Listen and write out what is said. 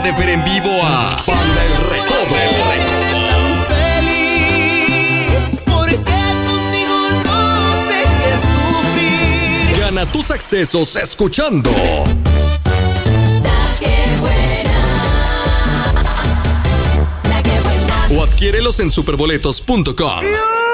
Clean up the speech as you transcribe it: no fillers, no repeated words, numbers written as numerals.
de ver en vivo a Banda El Recodo. Gana tus accesos escuchando o adquiérelos en superboletos.com.